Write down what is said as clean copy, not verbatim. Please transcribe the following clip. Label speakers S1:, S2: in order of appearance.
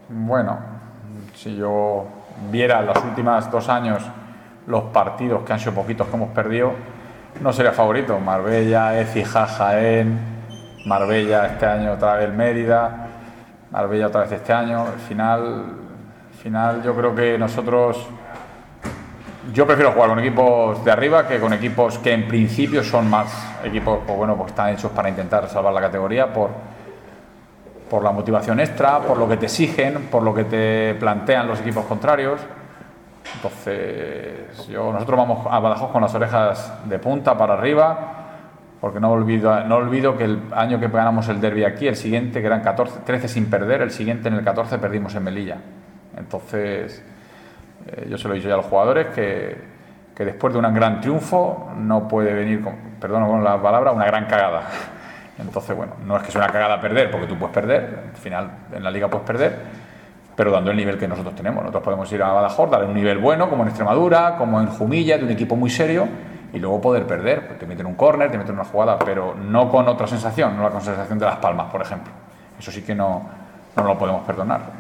S1: Bueno, si yo viera los últimos 2 años los partidos, que han sido poquitos que hemos perdido, no sería favorito. Marbella, Écija, Jaén, Marbella este año otra vez Mérida, Marbella otra vez este año. Al final yo creo que yo prefiero jugar con equipos de arriba que con equipos que en principio son más equipos, pues bueno, pues están hechos para intentar salvar la categoría por la motivación extra, por lo que te exigen, por lo que te plantean los equipos contrarios. Entonces, nosotros vamos a Badajoz con las orejas de punta para arriba, porque no olvido que el año que ganamos el derbi aquí, el siguiente, que eran 13 sin perder, el siguiente en el 14 perdimos en Melilla. Entonces, yo se lo he dicho ya a los jugadores que después de un gran triunfo no puede venir, perdón con la palabra, una gran cagada. Entonces, bueno, no es que sea una cagada perder, porque tú puedes perder, al final en la liga puedes perder, pero dando el nivel que nosotros tenemos. Nosotros podemos ir a Badajoz, dar un nivel bueno, como en Extremadura, como en Jumilla, de un equipo muy serio, y luego poder perder. Pues te meten un córner, te meten una jugada, pero no con otra sensación, no la sensación de Las Palmas, por ejemplo. Eso sí que no lo podemos perdonar.